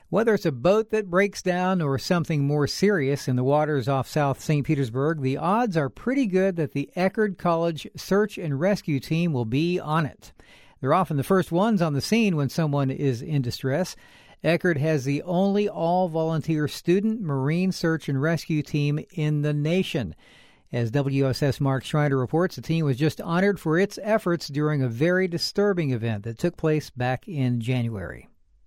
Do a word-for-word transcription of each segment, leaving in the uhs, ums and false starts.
Whether it's a boat that breaks down or something more serious in the waters off South Saint Petersburg, the odds are pretty good that the Eckerd College Search and Rescue Team will be on it. They're often the first ones on the scene when someone is in distress. Eckerd has the only all-volunteer student marine search and rescue team in the nation. As W S S Mark Schreiner reports, the team was just honored for its efforts during a very disturbing event that took place back in January.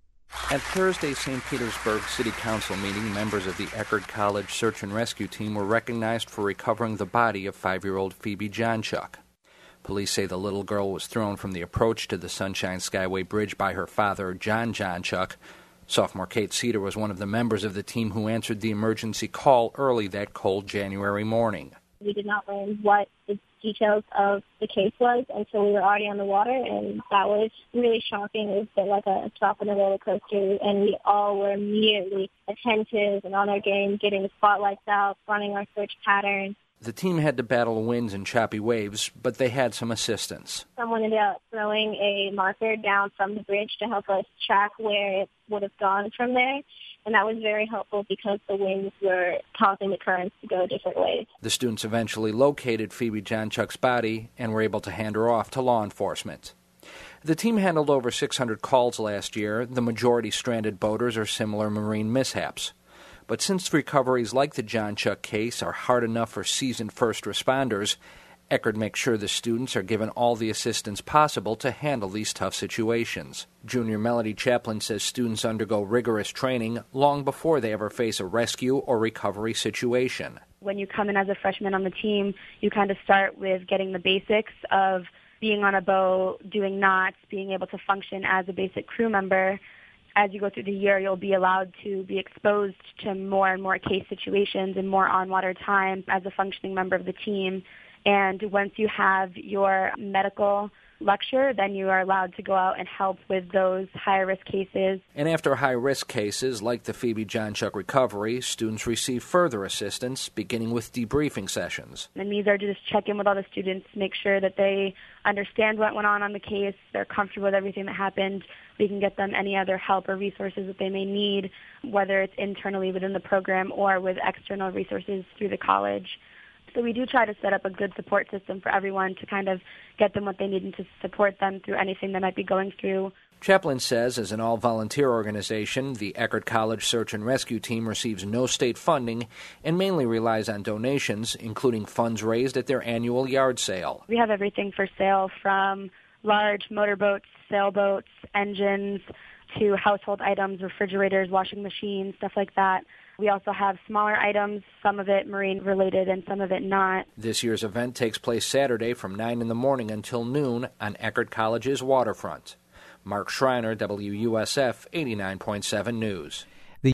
At Thursday's Saint Petersburg City Council meeting, members of the Eckerd College Search and Rescue Team were recognized for recovering the body of five-year-old Phoebe Johnchuk. Police say the little girl was thrown from the approach to the Sunshine Skyway Bridge by her father, John Johnchuk. Sophomore Kate Cedar was one of the members of the team who answered the emergency call early that cold January morning. We did not learn what the details of the case was until we were already on the water, and that was really shocking. It was a bit like a drop in a roller coaster, and we all were immediately attentive and on our game, getting the spotlights out, running our search pattern. The team had to battle winds and choppy waves, but they had some assistance. Someone ended up throwing a marker down from the bridge to help us track where it would have gone from there. And that was very helpful because the winds were causing the currents to go different ways. The students eventually located Phoebe Johnchuk's body and were able to hand her off to law enforcement. The team handled over six hundred calls last year, the majority stranded boaters or similar marine mishaps. But since recoveries like the Johnchuk case are hard enough for seasoned first responders, Eckerd makes sure the students are given all the assistance possible to handle these tough situations. Junior Melody Chaplin says students undergo rigorous training long before they ever face a rescue or recovery situation. When you come in as a freshman on the team, you kind of start with getting the basics of being on a boat, doing knots, being able to function as a basic crew member. As you go through the year, you'll be allowed to be exposed to more and more case situations and more on-water time as a functioning member of the team. And once you have your medical lecture, then you are allowed to go out and help with those high-risk cases. And after high-risk cases like the Phoebe Johnchuk recovery, students receive further assistance, beginning with debriefing sessions. And these are to just check in with all the students, make sure that they understand what went on on the case, they're comfortable with everything that happened. We can get them any other help or resources that they may need, whether it's internally within the program or with external resources through the college. So we do try to set up a good support system for everyone to kind of get them what they need and to support them through anything they might be going through. Chaplin says as an all-volunteer organization, the Eckerd College Search and Rescue Team receives no state funding and mainly relies on donations, including funds raised at their annual yard sale. We have everything for sale from large motorboats, sailboats, engines, to household items, refrigerators, washing machines, stuff like that. We also have smaller items, some of it marine-related and some of it not. This year's event takes place Saturday from nine in the morning until noon on Eckerd College's waterfront. Mark Schreiner, W U S F eighty-nine point seven News.